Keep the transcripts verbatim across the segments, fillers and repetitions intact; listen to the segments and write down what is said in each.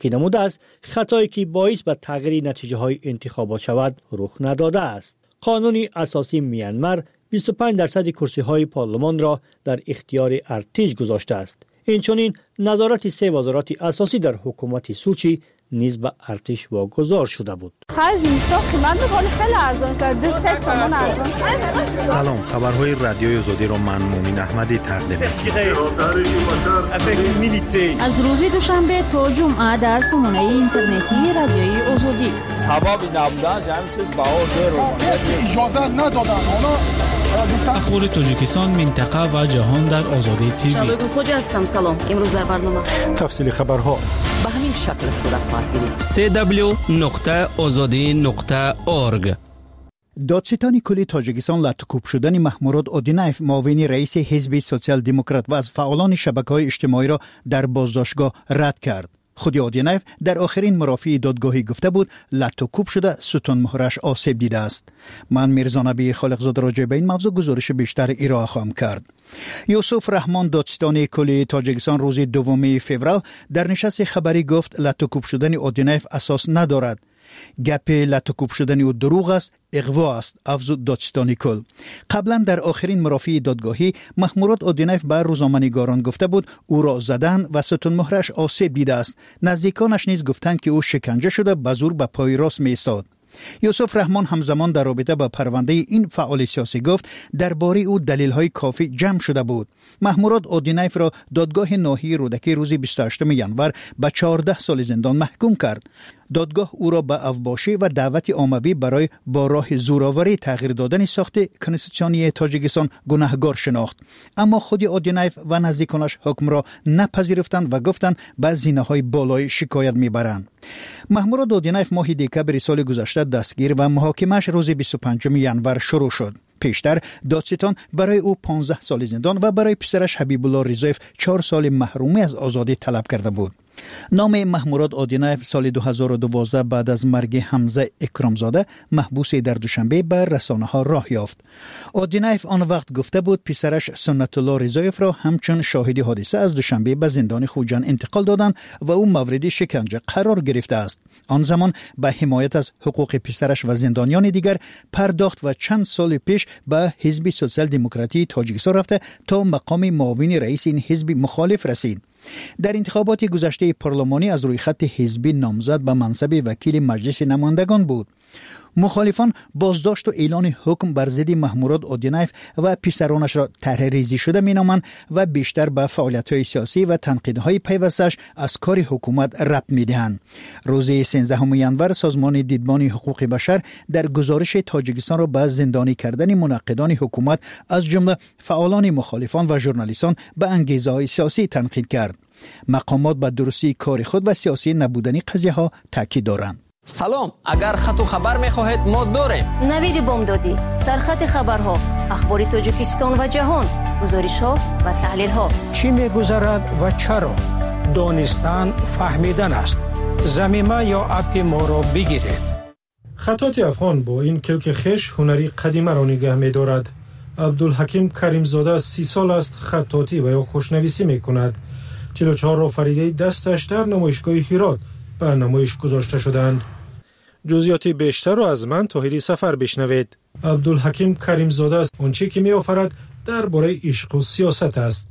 که نموده است خطایی که باعث به تغییر نتیجه های انتخابات شود رخ نداده است. قانون اساسی میانمار بیست و پنج درصد کرسی های پارلمان را در اختیار ارتش گذاشته است. اینچنین نظارت سه وزارت اساسی در حکومت سوچی نیز به ارتش واگذار شده بود. سلام، خبرهای رادیوی آزادی را من مومن احمدی تقدیم می‌کنم. از روز دوشنبه تا جمعه در سامانه اینترنتی رادیوی آزادی. سبب نبودن جمع چیز باور اجازه ندادن. اخبار تاجیکستان، منطقه و جهان در آزادی تیوی. شبگون خوجا هستم. سلام. امروز در برنامه تفصیل خبرها به همین شکل صورت خواهد گرفت. سی دبلیو نقطه آزادی نقطه اورگ. دادستان کلی تاجیکستان لطوکوب شدن محمود اودینایف معاون رئیس حزب سوسیال دموکرات و از فعالان شبکه‌های اجتماعی را در بازداشتگاه رد کرد. خود اودینایف در آخرین مرافعه دادگاهی گفته بود لطوکوب شده ستون مهرش آسیب دیده است. من میرزا نبی خالقزاد راجع به این موضوع گزارش بیشتر ارائه خواهم کرد. یوسف رحمان دادستان کلی تاجیکستان روز دوم فوریه در نشست خبری گفت لطوکوب شدن اودینایف اساس ندارد. گپ لطوکوب شدن او دروغ است، اغوا است، افزود دادستان کل. قبلا در آخرین مرافعه دادگاهی محمود اودینایف بر روزنامه‌نگاران گفته بود او را زدن و ستون مهرش آسیب دیده است. نزدیکانش نیز گفتند که او شکنجه شده به زور به پای راست می‌ایستاد. یوسف رحمان همزمان در رابطه با پرونده این فعال سیاسی گفت درباره او دلیل‌های کافی جمع شده بود. محمود اودینایف را دادگاه ناحیه رودکی روز بیست و هشتم ژانویه به چهارده سال زندان محکوم کرد. دادگاه او را به افباشی و دعوت عمومی برای با راه زورآوری تغییر دادن ساخت کنستیتوسیونی تاجیکستان گناهکار شناخت. اما خود اودینایف و نزدیکانش حکم را نپذیرفتند و گفتند به زینه‌های بالای شکایت میبرند. محمود اودینایف ماه دسامبر سال گذشته دستگیر و محاکمه‌اش روز بیست و پنجم ژانویه شروع شد. پیشتر دادستان برای او پانزده سال زندان و برای پسرش حبیب الله رضایف چهار سال محرومی از آزادی طلب کرده بود. نام محمود اودینایف سال دو هزار و دوازده بعد از مرگ حمزه اکرامزاده محبوس در دوشنبه بر رسانه ها راه یافت. اودینایف آن وقت گفته بود پسرش سنت الله رضایف را همچون شاهد حادثه از دوشنبه به زندان خوجند انتقال دادند و او مورد شکنجه قرار گرفته است. آن زمان به حمایت از حقوق پسرش و زندانیان دیگر پرداخت و چند سال پیش به حزب سوسیال دموکراتی تاجیکستان رفته تا مقام معاون رئیس این حزب مخالف رسید. در انتخابات گذشته پارلمانی از روی خط حزبی نامزد به منصب وکیل مجلس نمایندگان بود. مخالفان بازداشت و اعلان حکم بر ضد محمود اودینایف و پسرانش را طرح ریزی شده مینامند و بیشتر به فعالیت‌های سیاسی و تنقیدهای پیوستش از کار حکومت ربط می‌دهند. روز سیزدهم ژانویه سازمان دیدبان حقوق بشر در گزارش تاجیکستان را به زندانی کردن منقدان حکومت از جمله فعالان مخالفان و ژورنالیستان به انگیزه‌های سیاسی تنقید کرد. مقامات به درستی کار خود و سیاسی نبودن قضیه‌ها تاکید دارند. سلام، اگر خط و خبر میخواهید ما داریم. نوید بامدادی، سرخط خبرها، اخبار تاجیکستان و جهان، گزارش‌ها و تحلیل‌ها. چی می‌گذرد و چرا؟ دانستن فهمیدن است. زمینه یا اپ ما را بگیرید. خطاط افغان با این کلک خش هنری قدیمه را نگه می‌دارد. عبدالحکیم کریمزاده سی سال است خطاطی و یا خوشنویسی می‌کند. چهل و چهار رافریده دستش در نمایشگاه هرات به نمایش گذاشته شدند. جزئیات بیشتر را از من طاهری سفر بشنوید. عبدالحکیم کریمزاده است آنچه که می آفرد درباره عشق و سیاست است.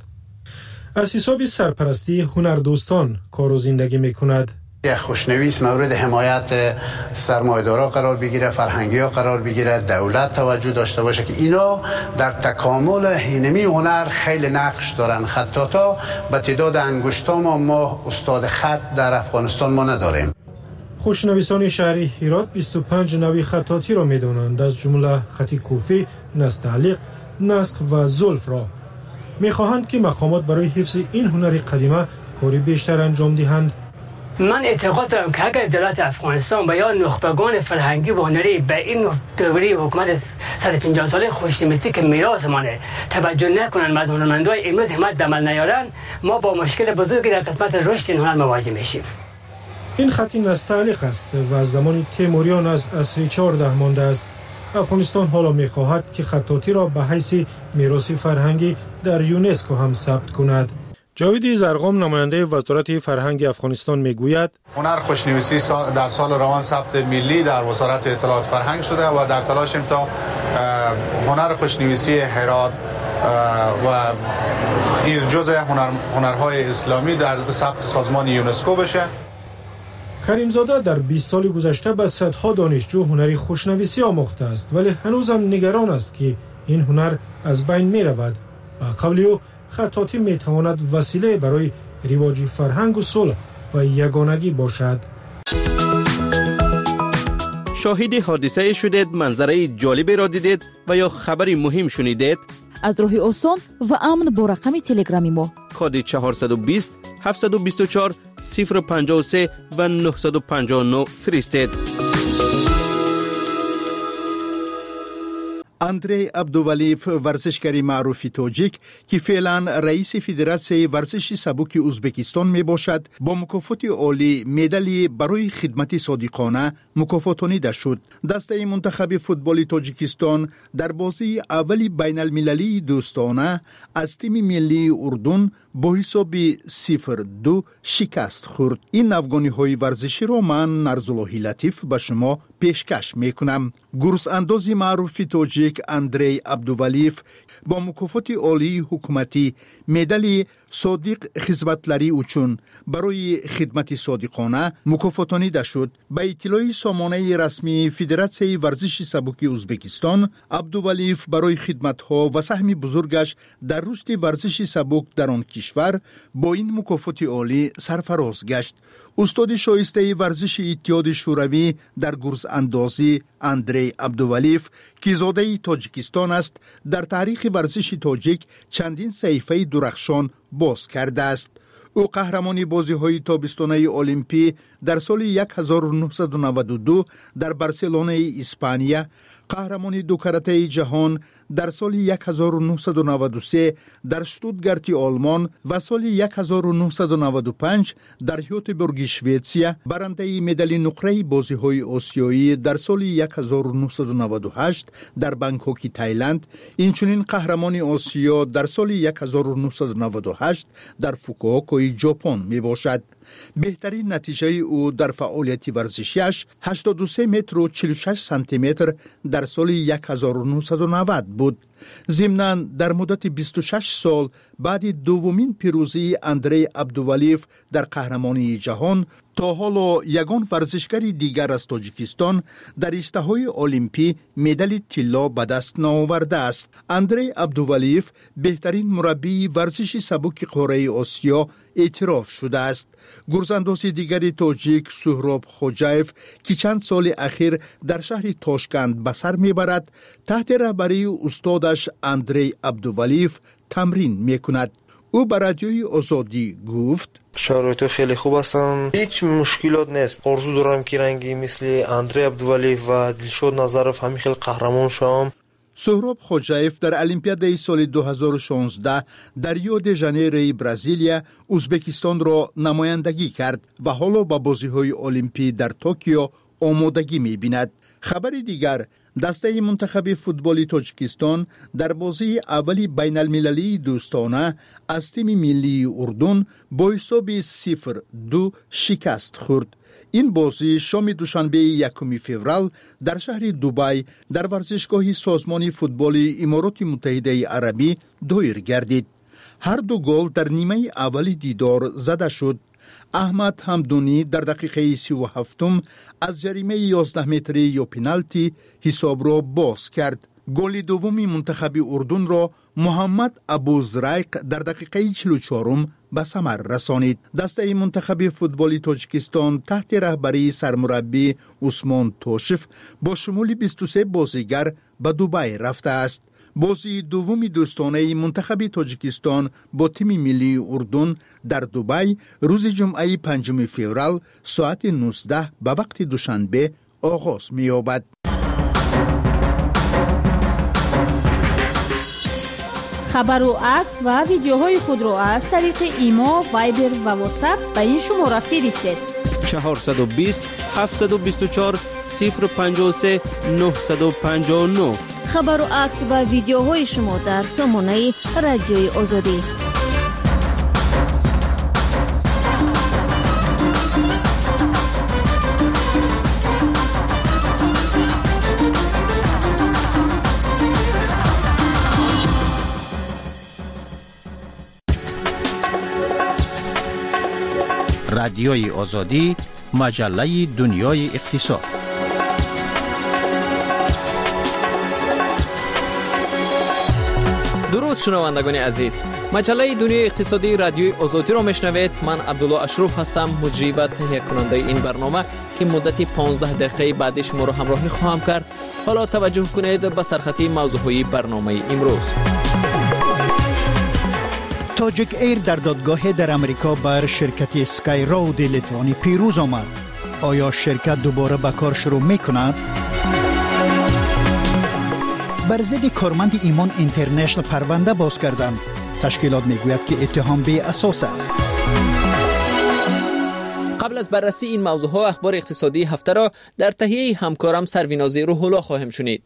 از حساب سرپرستی هنردوستان کار و زندگی می کند. یک خوشنویس مورد حمایت سرمایه‌دارا قرار بگیره، فرهنگی‌ها قرار بگیره، دولت توجه داشته باشه که اینا در تکامل هینمی هنر خیلی نقش دارن. خطاطا به تعداد انگشتا ما ما استاد خط در افغانستان ما نداریم. خوشنویسان شهری هرات بیست و پنج نوع خطاطی را می‌دانند، از جمله خط کوفی، نستعلیق، نسخ و زلف را. می‌خواهند که مقامات برای حفظ این هنر قدیمه کاری بیشتر انجام دهند. من اعتقاد دارم که اگر دولت افغانستان و یا نخبگان فرهنگی و هنری به این دوره حکومت صد و پنجاه ساله خوشنویسی که میراث مانه توجه نکنن و از هنرمندای امروز همت به عمل نیارن، ما با مشکل بزرگی در قسمت رشد این هنر مواجه میشیم. این خط نستعلیق است و از زمان تیموریان از عصر چهارده مانده است. افغانستان حالا میخواهد که خطاطی را به حیث میراث فرهنگی در یونسکو هم ثبت کند. جاوید زرقام نماینده وزارت فرهنگ افغانستان میگوید هنر خوشنویسی در سال روان ثبت ملی در وزارت اطلاعات فرهنگ شده و در تلاشیم تا هنر خوشنویسی هرات و این جزء هنر هنرهای اسلامی در ثبت سازمان یونسکو بشه. کریمزاده در بیست سال گذشته به صدها دانشجو هنری خوشنویسی آموخته است، ولی هنوزم نگران است که این هنر از بین می رود. با قول او خطاطی می تواند وسیله برای رواج فرهنگ و صلح و یگانگی باشد. شاهد حادثه شدید، منظره جالبی را دیدید و یا خبری مهم شنیدید؟ از راه آسان و امن با رقم تلگرامی ما کد چهارصد و بیست هفتصد و بیست و چهار صفر پنجاه و سه و نهصد و پنجاه و نه فرستید. اندری عبدولیف، ورزشکاری معروف تاجیک که فعلا رئیس فدراسیون ورزش سبک ازبکستان می باشد، با مکافات عالی مدالی برای خدمت صادقانه مکافاتانیده شد. دسته منتخب فوتبال تاجیکستان در بازی اولی بین المللی دوستانه از تیم ملی اردن با حساب صفر دو شکست خورد. این افغانی های ورزشی را من نرزاللهی لطیف به شما پیشکش می کنم. گرس اندازی معروف تاجیک اندری عبدولیف با مکافات عالی حکومتی مدال صادق خدمتلری اوچون برای خدمت صادقانه مکافاتانیده شد. به اطلاع سامانه رسمی فدراسیون ورزش سبک ازبکستان، عبدولیف برای خدمت‌ها و سهم بزرگش در رشد ورزش سبک در آن کشور با این مکافات عالی سرفراز گشت. استاد شایسته ورزش اتحاد شوروی در گرز اندازی اندری عبدولیف که زاده تاجیکستان است، در تاریخ ورزش تاجیک چندین صحیفه درخشان باز کرده است. او قهرمانی بازی‌های تابستانه المپی در سال هزار و نهصد و نود و دو در بارسلونه اسپانیا، قهرمانی دو کرته جهان در سال هزار و نهصد و نود و سه در شتوتگارت آلمان و سال هزار و نهصد و نود و پنج در هیوتبورگ شوئیسریا، برنده مدال نقره بازی‌های آسیایی در سال هزار و نهصد و نود و هشت در بانکوک تایلند، اینچنین قهرمانی آسیا در سال هزار و نهصد و نود و هشت در فوکووکا ژاپن می باشد. بهترین نتیجه او در فعالیت ورزشیش هشتاد و سه متر و چهل و شش سانتی متر در سال هزار و نهصد و نود بود. ضمناً در مدت بیست و شش سال بعد دومین پیروزی اندری عبدولیف در قهرمانی جهان، تا حالا یگان ورزشکار دیگر از تاجیکستان در اشتهای المپی مدال طلا به دست نآورده است. اندری عبدولیف بهترین مربی ورزش سبک قاره آسیا اعتراف شده است. گرزانداز دیگر تاجیک سهراب خوجایف که چند سال اخیر در شهر تاشکند به سر میبرد، تحت رهبری استادش اندری عبدولیف تمرین میکند. او به رادیوی آزادی گفت: شرایط خیلی خوب هستن، هیچ مشکلات نیست. آرزو دارم که رنگی مثل اندری عبدولیف و دلشاد نظرف همین خیلی قهرمان شوم. سهراب خوجایف در المپیاد سال دو هزار و شانزده در ریو د ژانیرو برزیلیا ازبکستان را نمایندگی کرد و حالا با بازی‌های المپی در توکیو آمادگی می‌بیند. خبر دیگر، دسته منتخب فوتبال تاجیکستان در بازی اولی بین المللی دوستانه از تیم ملی اردن با حساب صفر دو شکست خورد. این بازی شام دوشنبه یکم فوریه در شهر دبی در ورزشگاه سازمان فوتبال امارات متحده عربی دایر گردید. هر دو گل در نیمه اولی دیدار زده شد. احمد حمدونی در دقیقه سی و هفتم از جریمه یازده متری یا پنالتی حساب را باز کرد. گل دومی منتخب اردن را محمد ابوزرایق در دقیقه چهل و چهار به ثمر رسانید. دسته منتخب فوتبال تاجیکستان تحت رهبری سرمربی عثمان توشف با شمول بیست و سه بازیگر به دبی رفته است. بازی دومی دوستانه منتخب تاجیکستان با تیم ملی اردن در دبی روز جمعه پنجم فوریه ساعت نوزده به وقت دوشنبه آغاز می‌یابد. خبر و عکس و ویدیوهای خود را از طریق ایما، وایبر و واتساپ به این شماره فرستید: چهارصد و بیست هفتصد و بیست و چهار صفر پنجاه و سه نهصد و پنجاه و نه. خبر و عکس و ویدیوهای شما در سامانه رادیوی آزادی. رادیوی آزادی، مجله دنیای اقتصاد. درود شنوندگان عزیز، مجله دنیای اقتصادی رادیوی آزادی را میشنوید. من عبدالله اشرف هستم، مجری و تهیه کننده این برنامه که مدت پانزده دقیقه بعد شما را همراهی خواهم کرد. حالا توجه کنید به سرخطی موضوعی برنامه امروز. تاجیک ایر در دادگاه در امریکا بر شرکت اسکای رود لیتوانی پیروز آمد. آیا شرکت دوباره به کار شروع میکند؟ بر ضد کارمند ایمان اینترنشنال پرونده باز کردند. تشکیلات میگوید که اتهام بی اساس است. قبل از بررسی این موضوع ها اخبار اقتصادی هفته را در تهیه همکارم سرویناز روح الله خواهیم شنید.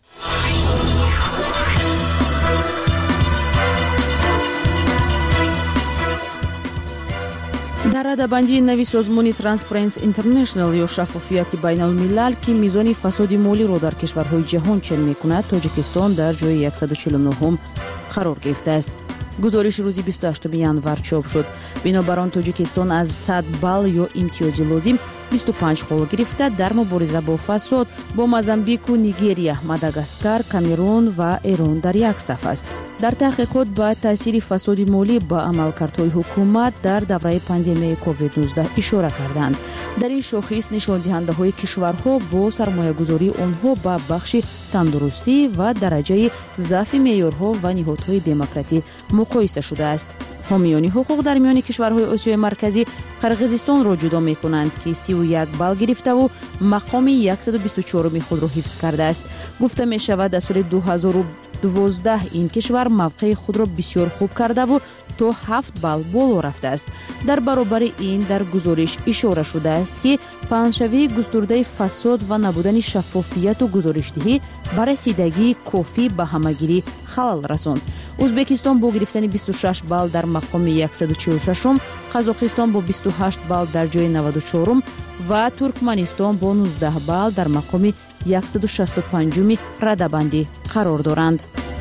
در رده‌بندی نوی سازمان ترانسپرنسی اینترنشنال یا شفافیت بین الملل که میزان فساد مالی را در کشورهای جهان چنین میکند، تاجیکستان در جای صد و چهل و نه قرار گرفته است. گزارش روزی بیست و هشتم ینور چاپ شد. بنابر آن تاجیکستان از صد بال یا امتیاز لازم بیست و پنج خال گرفته در مبارزه با فساد با موزامبیک و نیگریا، ماداگاسکار، کامرون و ایران در یک صف است. در تحقیقات با تاثیر فساد مالی با عملکردهای حکومت در دوره پاندمی کووید نوزده اشاره کردند. در این شاخص نشان دهنده‌های کشورها با سرمایه‌گذاری آنها با بخش تندرستی و درجه ضعف معیارها و نهادهای دموکراتی مقایسه شده است. حامیان حقوق در میان کشورهای آسیای مرکزی قرقیزستان را جدا می‌کنند که سی و یک بال گرفته و مقام صد و بیست و چهار خود را حفظ کرده است. گفته می شود در سال دو هزار و دوازده این کشور موقع خود را بسیار خوب کرده و تا هفت بال بالا رفته است. در برابر این در گزارش اشاره شده است که پنجشنبه گسترده فساد و نبودن شفافیت و گزارشدهی بر رسیدگی کافی به همگیری خلل رساند. ازبکستان با گرفتن بیست و شش بال در مقام صد و چهل و شش، قزاقستان با بیست و هشت بال در جای نود و چهار و ترکمنستان با نوزده بال در مقام صد و شصت و پنج رده‌بندی قرار دارند.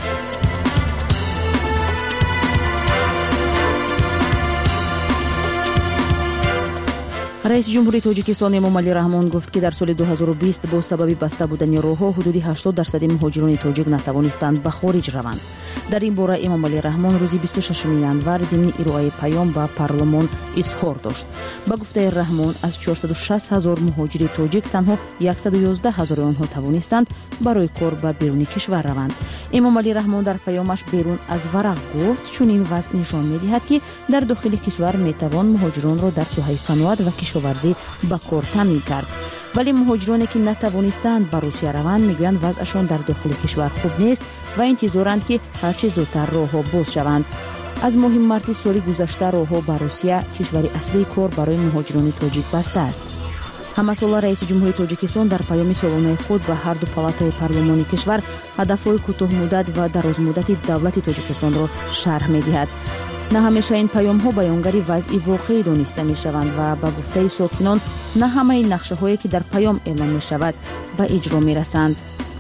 رئیس جمهوری تاجیکستان امامعلی رحمان گفت که در سال دو هزار و بیست با سبب بسته بودن راه‌ها حدود هشتاد درصد مهاجران تاجیک نتوانستند به خارج روند. در این باره امامعلی رحمان روز بیست و ششم ینور ضمن ارائه پیام به پارلمان اظهار داشت. با گفته رحمان از چهارصد و شصت هزار مهاجر تاجیک تنها صد و یازده هزار آنها توانستند برای کار به بیرون کشور روند. امامعلی رحمان در پیامش بیرون از ورق گفت چون این وضع نشان می‌دهد که در داخل کشور میتوان مهاجران را در ساحه صنعت و کشاورزی به کار تامین کرد. ولی مهاجرانی که نتوانستند به روسیه روند میگویند وضعشان در داخل کشور خوب نیست و انتظارند که هرچه زودتر راه‌ها باز شوند. از ماه مارس سال گذشته راه‌ها به روسیه، کشور اصلی کار برای مهاجران تاجیک بسته است. همساله رئیس جمهوری تاجیکستان در پیام سالانه خود به هر دو پالاتای پارلمانی کشور هدف‌های کوتاه مدت و دراز مدت دولت تاجیکستان را شرح می‌دهد. نه همیشه این پیام ها بیانگری وضعی واقعی دانسته می شوند و با گفته ساکنان نه همه این نقشه هایی که در پیام اعلام می شود به اجرا می رسند.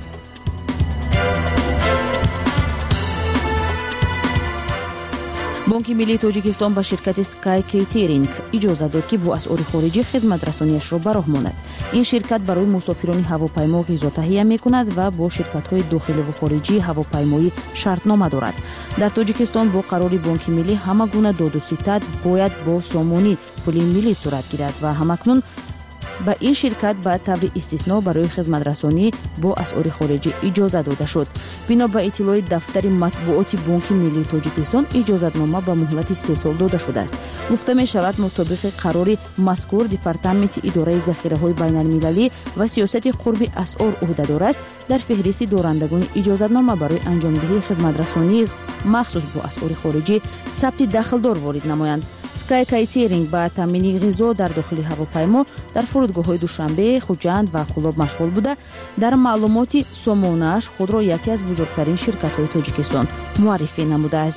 بانک ملی تاجیکستان به شرکت اسکای کیترینگ اجازه داد که با اسعار خارجی خدمت رسانیش را به راه ماند. این شرکت برای مسافران هواپیما غذا تهیه می‌کند و با شرکت‌های داخلی و خارجی هواپیمایی شرطنامه دارد. در تاجیکستان با قرار بانک ملی همه گونه داد و ستد باید با سامانی پول ملی صورت گیرد و همکنون با این شرکت به طور استثنا برای خدمت رسانی با اسعار خارجی اجازه داده شد. بنا به اطلاع دفتر مطبوعات بانک ملی تاجیکستان اجازتنامه به مهلت سه سال داده شده است. گفته می شود مطابق قرار مذکور دپارتمنت اداره ذخیره‌های بین المللی و سیاست قرب اسعار عهدهدار است در فهرست دارندگان اجازتنامه برای انجام دهی خدمت رسانی مخصوص با اسعار خارجی ثبت دخلدار وارد نمایند. اسکای کیترینگ با تامین غذا در داخل هواپیما در فرودگاه‌های دوشنبه، خوجند و کلاب مشغول بوده. در معلومات سامانه‌اش خود را یکی از بزرگترین شرکت‌های تاجیکستان معرفی نموده است.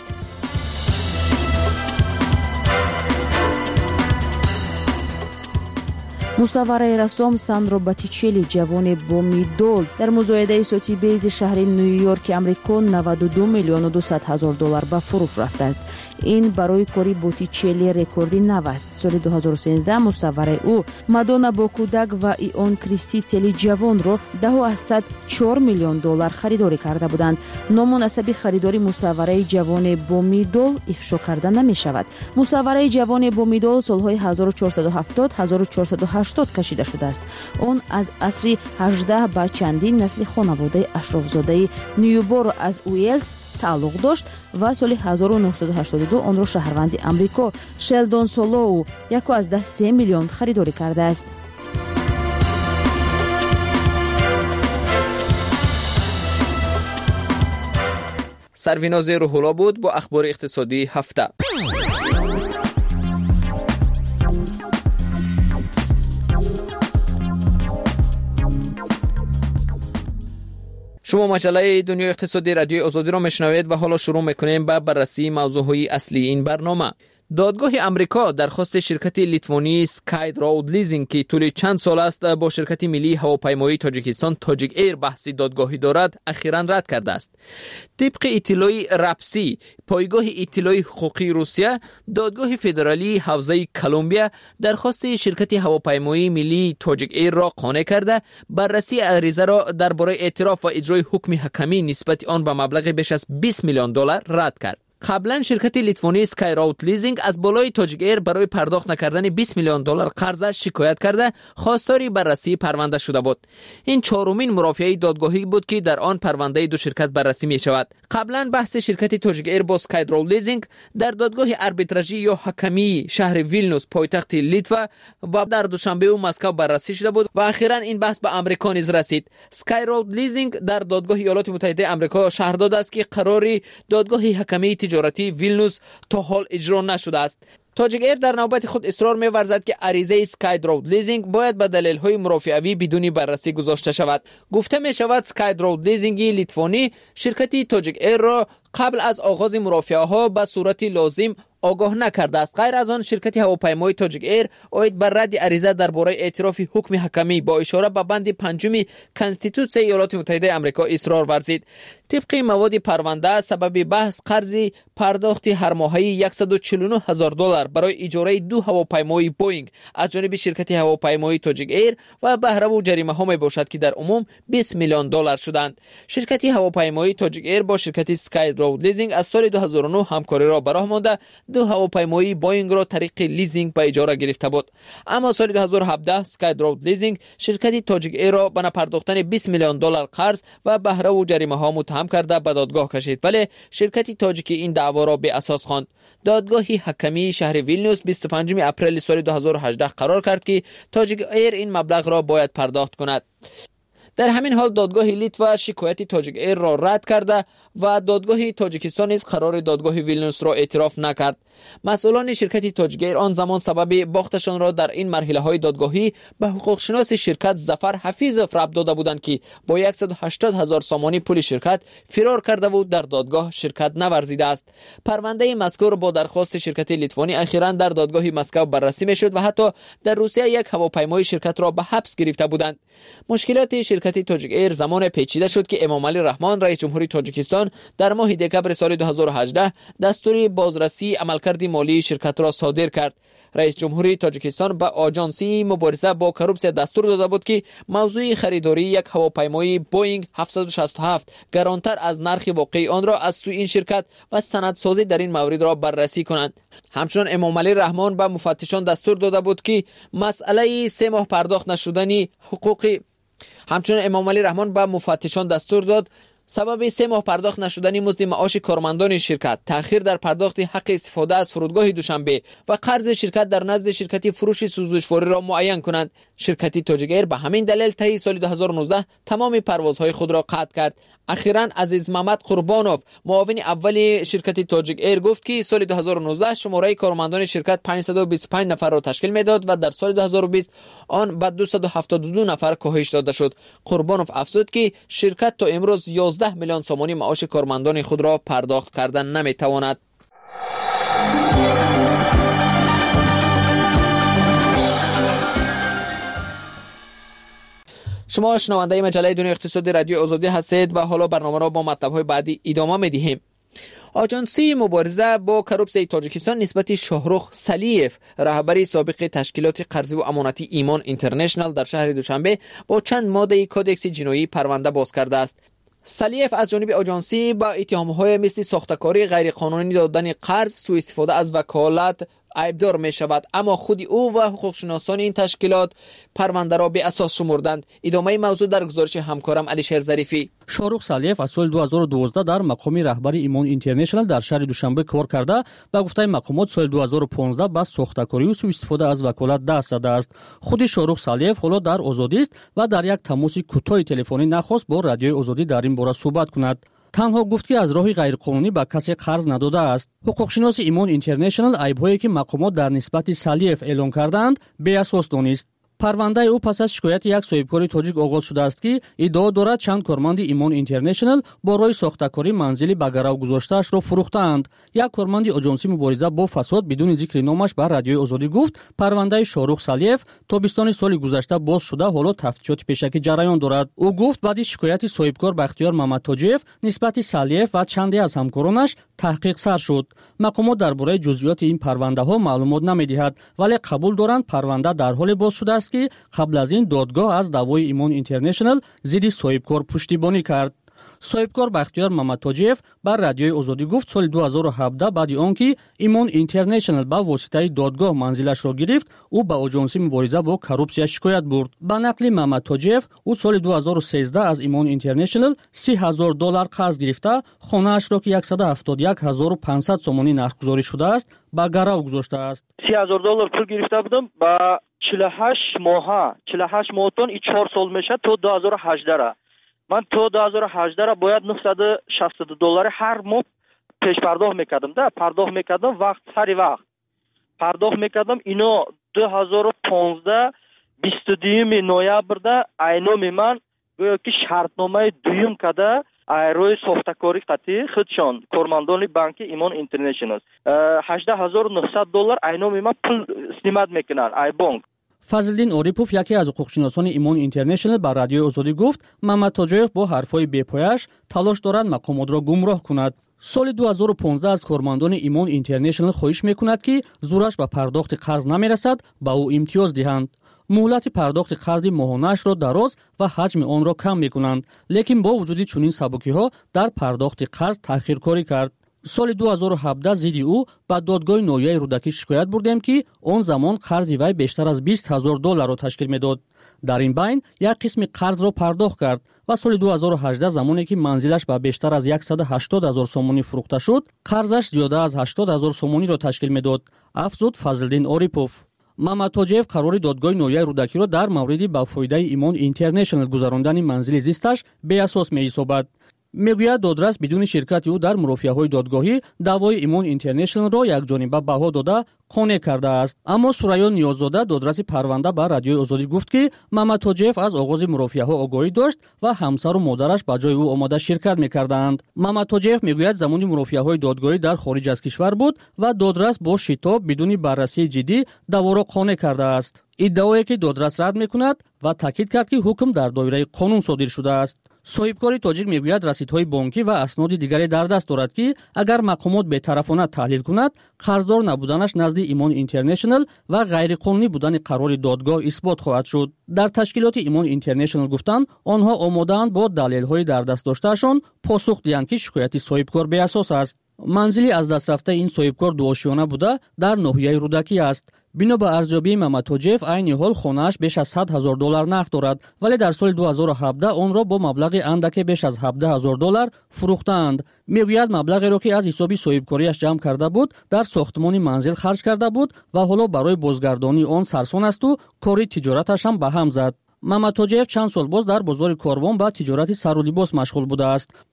مصور رسام ساندرو باتیچلی جوان بومیدول در مزایده سوتی بیز شهر نیویورک امریکا نود و دو میلیون و دویست هزار دلار به فروش رفته است. این برای کاری بوتیچلی رکوردی نو است. سال دو هزار و سیزده مصور او مادونا با کودک و ایون کریستی تلی جوان را ده و صد و چهار میلیون دلار خریداری کرده بودند. نامناسب خریداری مصور جوان بومیدول افشا کرده نمی شود. مصور جوان بومیدول سالهای هزار و چهارصد و هفتاد هزار و چهارصد و هشتاد کشیده شده است. آن از عصر هجده به چندین نسل خانواده اشرافزاده نیوبورو از ویلز تعلق داشت و سال هزار و نهصد و هشتاد و دو آن را شهروند امریکا شلدون سولو یک از ده سه میلیون خریداری کرده است. سرویناز روح‌الله بود با اخبار اقتصادی هفته. شما مجله دنیای اقتصادی رادیوی آزادی را میشنوید و حالا شروع میکنیم به بررسی موضوعهای اصلی این برنامه. دادگاه امریکا درخواست شرکت لیتوانی سکای رود لیزینگ که طول چند سال است با شرکت ملی هواپیمایی تاجیکستان تاجیک ایر بحثی دادگاهی دارد اخیراً رد کرده است. طبق اطلاع رپسی پایگاه اطلاع حقوقی روسیه، دادگاه فدرالی حوزه کلمبیا درخواست شرکت هواپیمایی ملی تاجیک ایر را قانع کرده بررسی عریضه را درباره اعتراف و اجرای حکم حکمی نسبت آن به مبلغ بیش از بیست میلیون دلار رد کرد. قبلا شرکت لیتوانی سکای رود لیزینگ از بالای تاجیک ایر برای پرداخت نکردن بیست میلیون دلار قرض شکایت کرده خواستار بررسی پرونده شده بود. این چهارمین مرافعه دادگاهی بود که در آن پرونده دو شرکت بررسی می شود. قبلا بحث شرکت تاجیک ایر با سکای رود لیزینگ در دادگاه آربیتراژی یا حکمی شهر ویلنوس پایتخت لیتوا و در دوشنبه و مسکو بررسی شده بود و اخیراً این بحث به امریکا نیز رسید. سکای رود لیزینگ در دادگاه ایالات متحده آمریکا شهر داده است که قراری دادگاه حکمی تجارتی ویلنوس تا حال اجرا نشده است. تاجیک ایر در نوبت خود اصرار می‌ورزد که عریضه سکای رود لیزینگ باید به دلایل‌های مرافعه‌ای بدون بررسی گذاشته شود. گفته می‌شود سکای رود لیزینگ لیتوانی شرکتی تاجیک ایر را قبل از آغاز مرافعه‌ها به صورت لازم آگاه نکرده است. غیر از آن شرکت هواپیمایی تاجیک ایر اوید بر رد عریضه درباره اعتراف حکم حکمی با اشاره به بند پنجم کنستیتوسیون ایالات متحده آمریکا اصرار ورزید. طبق مواد پرونده سبب بحث قرض پرداخت هر ماهی صد و چهل و نه هزار دلار برای اجاره دو هواپیمای بوینگ از جانب شرکت هواپیمایی تاجیک ایر و بهره و جریمه ها می باشد که در عموم بیست میلیون دلار شدند. شرکت هواپیمایی تاجیک ایر با شرکت سکای رود لیزینگ از سال دو هزار و نه همکاری را به راه مانده دو هواپیمایی بوینگ را طریق لیزینگ به اجاره گرفته بود. اما سال دو هزار و هفده سکای رود لیزینگ شرکت تاجیک ایر را به پرداختن بیست میلیون دلار قرض و بهره و جریمه ها متهم کرده به دادگاه کشید، ولی شرکت تاجیکی این دعوا را به اساس خواند. دادگاه حکمی شهر ویلنیوس بیست و پنجم اپریل سال دو هزار و هجده قرار کرد که تاجیک ایر این مبلغ را باید پرداخت کند. در همین حال دادگاه لیتوا شکایت تاجیک ایر را رد کرده و دادگاه تاجیکستان نیز قرار دادگاه ویلنیوس را اعتراف نکرد. مسئولان شرکت تاجیک ایر آن زمان سبب باختشان را در این مرحله های دادگاهی به حقوق شناس شرکت ظفر حفیظ رب داده بودند که با صد و هشتاد هزار سامانی پول شرکت فرار کرده و در دادگاه شرکت نورزیده است. پرونده مذکور با درخواست شرکت لیتوانی اخیراً در دادگاه مسکو بررسی میشد و حتی در روسیه یک هواپیمای شرکت را به حبس گرفته بودند. مشکلات شرکت تاجیک ایر زمان پیچیده شد که امام علی رحمان رئیس جمهوری تاجیکستان در ماه دکمبر سال دو هزار و هجده دستور بازرسی عملکرد مالی شرکت را صادر کرد. رئیس جمهوری تاجیکستان به آژانسی مبارزه با کروپسیا دستور داده بود که موضوع خریداری یک هواپیمای بوینگ هفتصد و شصت و هفت گرانتر از نرخ واقعی آن را از سوی این شرکت و سندسازی در این مورد را بررسی کنند. همچنین امام علی رحمان به مفتشان دستور داده بود که مسئله سه ماه پرداخت نشدنی حقوق همچنین امام علی رحمان به مفتشان دستور داد سبب سه ماه پرداخت نشدنی مزد معاش کارمندان شرکت، تأخیر در پرداخت حق استفاده از فرودگاه دوشنبه و قرض شرکت در نزد شرکت فروش سوزشواری را معین کنند. شرکت تاجیک ایر به همین دلیل طی سال دو هزار و نوزده تمام پروازهای خود را قطع کرد. اخیراً عزیز محمد قربانوف معاون اول شرکت تاجیک ایر گفت که سال دو هزار و نوزده شماره کارمندان شرکت پانصد و بیست و پنج نفر را تشکیل میداد و در سال دو هزار و بیست آن به دویست و هفتاد و دو نفر کاهش داده شد. قربانوف افزود که شرکت تا امروز یازده میلیون سامانی معاش کارمندان خود را پرداخت کردن نمیتواند. شما شنونده مجله دنیای اقتصادی رادیو آزادی هستید و حالا برنامه را با مطلب‌های بعدی ادامه می‌دهیم. آژانسی مبارزه با کروپسیون تاجیکستان نسبت شاهرخ سلیف رهبری سابق تشکیلات قرضی و امانتی ایمان اینترنشنال در شهر دوشنبه با چند ماده کدکس جنایی پرونده باز کرده است. سلیف از جانب آژانسی با اتهام‌های مثل ساختکاری غیرقانونی دادن قرض، سوء استفاده از وکالت عیبدار می شود، اما خود او و حقوقشناسان این تشکیلات پرونده را به اساس شمردند. ادامه موضوع در گزارش همکارم علیشیر ظریفی. شاهرخ سلیف از سال دو هزار و دوازده در مقام رهبری ایمان اینترنشنال در شهر دوشنبه کار کرده و گفته مقامات سال دو هزار و پانزده با ساختکاری و سوء استفاده از وکالت دست زده است. خود شاهرخ سلیف حالا در آزادی است و در یک تماس کوتاه تلفنی نخواست با رادیوی آزادی در این باره صحبت کند. تنها گفت که از راه غیرقانونی به کسی قرض نداده است. حقوقشناس ایمان اینترنشنال عیب‌هایی که مقامات در نسبت سلیف اعلام کردند به اساس دانست. پرونده او پس از شکایت یک صاحبکار تاجیک آغاز شده است که ادعا دارد چند کارمند ایمان اینترنشنال با رای ساختکاری منزلی به گرو گذاشته‌اش را فروختند. یک کارمند آژانسی مبارزه با فساد بدون ذکر نامش به رادیوی آزادی گفت پرونده شاهرخ سلیف تابستان سال گذشته باز شده، حالا تفتیشات پیشکی جریان دارد. او گفت بعد شکایت صاحبکار به اختیار محمد تاجیف نسبت سلیف و چندی از همکارانش تحقیق سر شد. مقامات درباره جزئیات این پرونده ها معلومات نمی‌دهند، ولی قبول دارند پرونده در حال باز شده است که قبل از این دادگاه از دعوای ایمان اینترنشنال ضد صاحبکار پشتیبانی کرد. صاحبکار به اختیار محمد تاجیف بر رادیوی آزادی گفت سال دو هزار و هفده بعد آنکه ایمان اینترنشنال با واسطه دادگاه منزلش را گرفت، او به آژانسی مبارزه با کروپسیا شکایت برد. به نقل محمد تاجیف، او سال دو هزار و سیزده از ایمان اینترنشنال سی هزار دلار قرض گرفته، خانه‌اش را که صد و هفتاد و یک هزار و پانصد سومانی نرخ‌گذاری شده است به گرو گذاشته است. سی هزار دلار پول گرفته بودم با چهل و هشت ماه چهل و هشت ماهتون این چهار سال میشه تا دو هزار و هجده را من تا دو هزار و هجده را باید نهصد و شصت دلار هر ماه پیش پرداخت میکردم. ده پرداخت میکردم وقت سری وقت پرداخت میکردم. اینا دو هزار و پانزده بیست و دوم نوامبر ده اینام من گویا که شرطنامه دویم کده روی ساختکاری قطعی خودشان کارمندان بانک ایمان اینترنشنال هجده هزار و نهصد دلار اینام من پول استیمات میکنن ای بانک. فضلدین اوریپوف یکی از حقوقشناسان ایمان اینترنشنال بر رادیوی آزادی گفت محمد تاجیف با حرفای بی‌پایه‌اش تلاش دارد مقامات را گمراه کند. سال دو هزار و پانزده از کارمندان ایمان اینترنشنال خواهش میکند که زورش به پرداخت قرض نمیرسد با او امتیاز دهند. مهلت پرداخت قرض ماهانه‌اش را دراز و حجم آن را کم میکنند، لیکن با وجود چنین سبکی‌ها در پرداخت قرض تأخیرکاری کرد. سال دو هزار و هفده ضد او به دادگاه نویای رودکی شکایت بردیم که آن زمان قرض وی بیشتر از بیست هزار دلار را تشکیل میداد. در این بین یک قسم قرض را پرداخت کرد و سال دو هزار و هجده زمانی که منزلش به بیشتر از صد و هشتاد هزار سومانی فروخته شد، قرضش زیاده از هشتاد هزار سومانی را تشکیل میداد، افزود فضلدین اوریپوف. محمد تاجیف قرار دادگاه نویای رودکی را در مورد با فایده ایمان اینترنشنال گذراندن منزل زیستش به اساس می‌حسابد. میگوید دادرس بدون شرکت او در مرافعه‌های دادگاهی دعوای ایمان اینترنشنال را یکجانبه بها داده قانع کرده است. اما سوریان نیاززاده دادرس پرونده بر رادیوی آزادی گفت که محمد تاجیف از آغاز مرافعه‌ها آگاهی داشت و همسر و مادرش به جای او آماده شرکت می‌کردند. محمد تاجیف میگوید زمانی مرافعه‌های دادگاهی در خارج از کشور بود و دادرس با شتاب بدون بررسی جدی دعوا را قانع کرده است. ادعایی که دادرس رد می‌کند و تاکید کرد که حکم در دایره قانون صادر شده است. صاحبکار تاجیک میگوید رسیدهای بانکی و اسناد دیگری در دست دارد که اگر مقامات بی‌طرفانه تحلیل کند قرضدار نبودنش نزد ایمان اینترنشنال و غیرقانونی بودن قرار دادگاه اثبات خواهد شد. در تشکیلات ایمان اینترنشنال گفتند آنها آماده‌اند با دلایل‌های در دست داشتهشان پاسخ دهند که شکایت صاحبکار بی اساس است. منزلی از دست رفته این صاحبکار دوآشیانه بوده در ناحیه رودکی است. بنا به ارزیابی محمد تاجیف عین حال خانه‌اش بیش از صد هزار دلار نقد دارد، ولی در سال دو هزار و هفده آن را با مبلغ اندک بیش از هفده هزار دلار فروختند. میگوید مبلغی را که از حساب صاحبکاریش جمع کرده بود در ساختمان منزل خرج کرده بود و حالا برای بازگردانی آن سرسان است و کاری تجارتش هم به هم زد. محمد تاجیف چند سال باز در بازار کاروان با تجارت سر و لباس مشغول بوده است.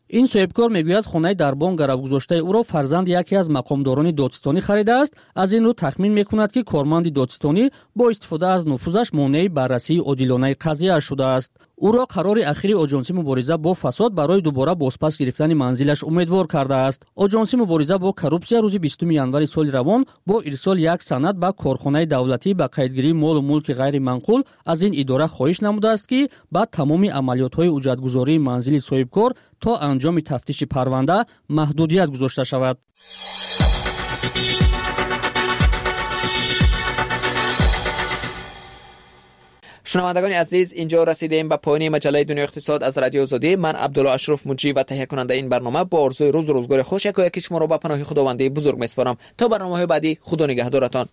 این صاحبکار میگوید خانه در بانک گرو گذاشته او را فرزند یکی از مقامداران دادستانی خریده است. از این رو تخمین میکند که کارمند دادستانی با استفاده از نفوذش مانع بررسی عادلانه قضیه شده است. او را قرار اخیر آژانس مبارزه با فساد برای دوباره بازپس گرفتن منزلش امیدوار کرده است. آژانس مبارزه با کورپسیا روز بیستم ینوری سال روان با ارسال یک سند به کارخانه دولتی به قیدگیری مال و ملک غیر منقول از این اداره خواهش نموده است که بعد تمام عملیات‌های اجرتگذاری منزل صاحبکار تا انجام تفتیش پرونده محدودیت گذاشته شود. شنوندگان عزیز، اینجا رسیدیم به پایان مجله دنیا اقتصاد از رادیو آزادی. من عبدالله اشرف مجری و تهیه کننده این برنامه با آرزوی روز و روزگار خوش یک و یکی شما را به پناه خداوندی بزرگ میسپارم. تا برنامه‌های بعدی، خدا نگهدارتان.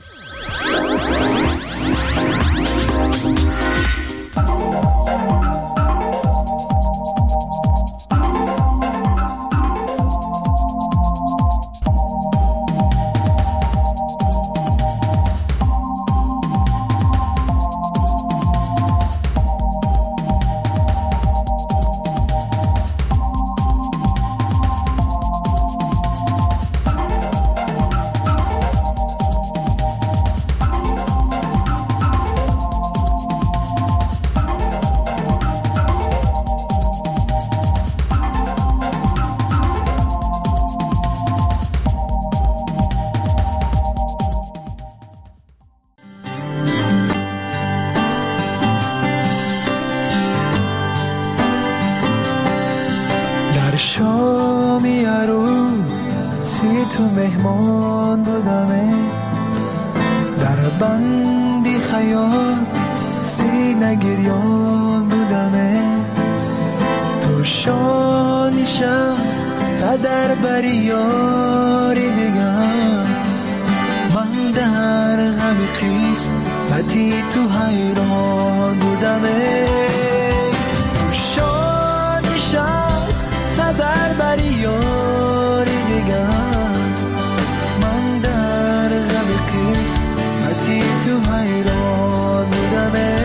شامی عروسی تو مهمان بودمه، در بندی خیال سینه گریان بودمه، تو شانی شمس تا در بری یاری دیگر، من در غم خیس بتی تو حیران بودمه، تو شانی شمس در بری یاری دیگر، من در غم قسمتی تو حیران بودمه،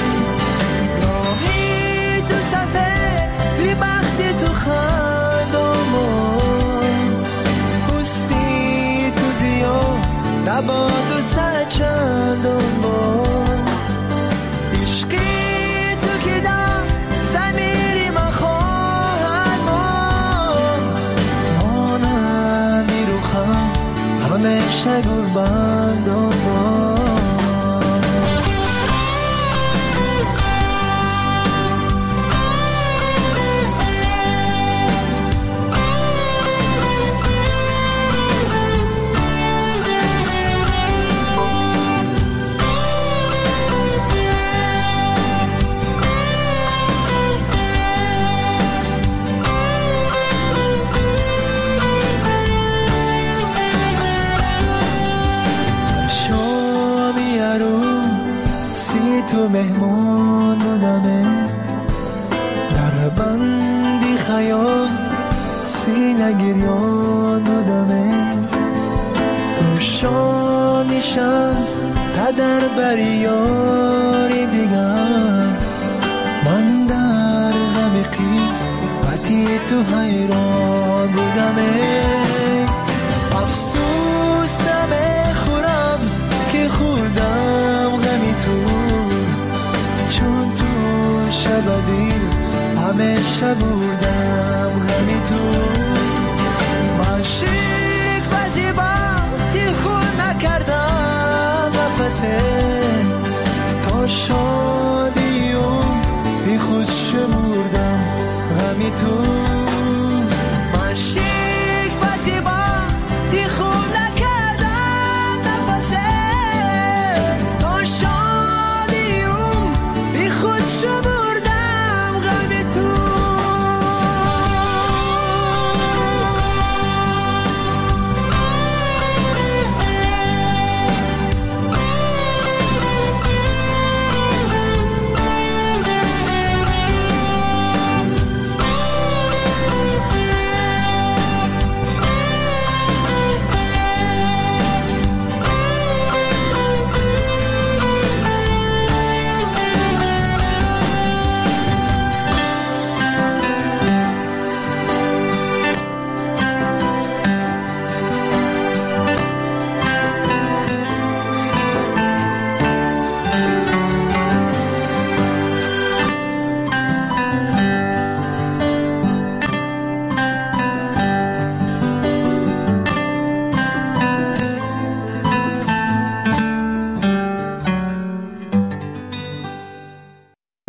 راهی تو صفه بی بختی تو خندامون، پستی تو زیاد نباد و سچندان بان، عشقی تو که دم زمیری من همیشه قربان دارم. تو مهمان بودمه، در بندی خیال سینه گریان بودمه، تو شانی شمس تا در بری یاری دیگر، من در غم قسمتی تو حیران بودمه، افسوس نمیخورم که خودم غمی تو، چون تو شب دیر همیشه بودم غمی تو، من شیک و زیباتی خود نکردم نفسه، تا شادی و بی خود شمردم غمی تو.